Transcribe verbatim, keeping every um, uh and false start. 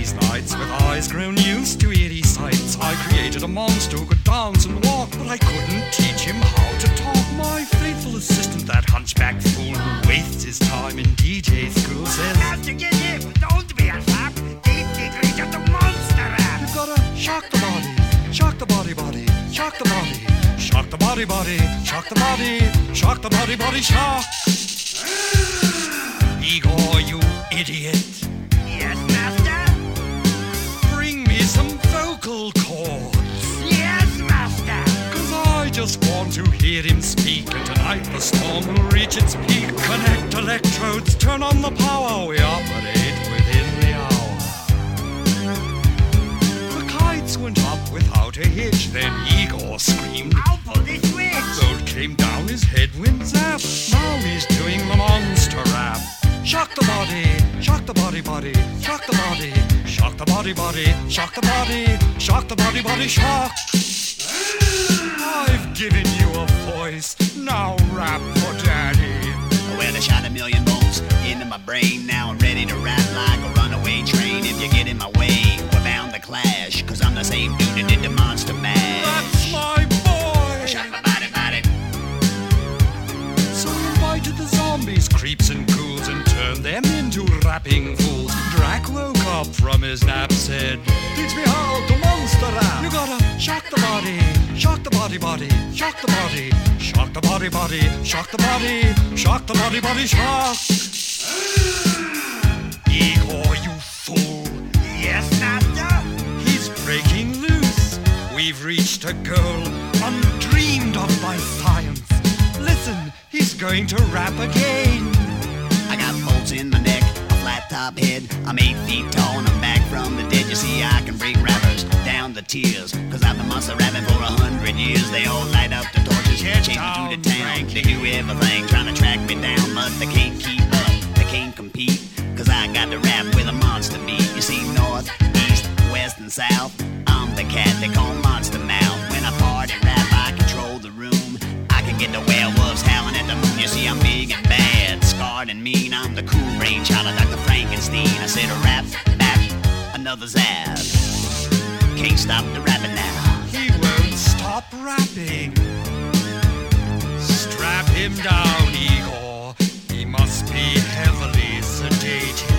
these nights, with eyes grown used to eerie sights, I created a monster who could dance and walk, but I couldn't teach him how to talk. My faithful assistant, that hunchback fool who wastes his time in D J school, says, "Have to get in, don't be a flap. Deep degree of the monster rap. You've gotta shock the body, shock the body, body, shock the body, shock the body, body, shock the body, shock the body, body, shock." Igor, you idiot. Yes, master? Bring me some vocal cords. Yes, master. Cause I just want to hear him speak, and tonight the storm will reach its peak. Connect electrodes, turn on the power, we operate within the hour. The kites went up without a hitch, then Igor screamed, "I'll pull this switch." Bolt came down, his head went zap. Now he's doing the monster rap. Shock the body, shock the body, body, shock the body, shock the body, body, shock the body, shock the body, body, shock. I've given you a voice, now rap for daddy. Well, I shot a million bolts into my brain. Now I'm ready to rap like a runaway train. If you get in my way, we're bound to clash. Cause I'm the same dude that did the monster mash. That's my boy. Shot my body, body. So we invited the zombies, creeps and ghouls, and turned them into rapping fools. Drac woke up from his nap, said, "Teach me how to monster rap." You gotta shock the body, shock the body, body, shock the body, shock the body, body, shock the body, shock the body, body, shock. Igor, you fool. Yes, master? He's breaking loose. We've reached a goal undreamed of by science. Listen, he's going to rap again. I got bolts in my neck, a flat top head. I'm eight feet tall and I'm back from the dead. You see, I can break rappers down to tears. Cause I've been monster rapping for a hundred years. They all light up the torches, Get chase me down, through the town. Frankie. They do everything, trying to track me down. But they can't keep up, they can't compete. Cause I got to rap with a monster beat. You see, north, east, west, and south, I'm the cat they call Monster Mouth. When I party rap, I control the room. I can get the werewolves howling at the moon. You see, I'm big and bad, scarred and mean. I'm the cool brainchild of Doctor Frankenstein. I said a rap, rap, another zap. Can't stop the rapping now. He won't stop rapping. Strap him down, Igor. He must be heavily sedated.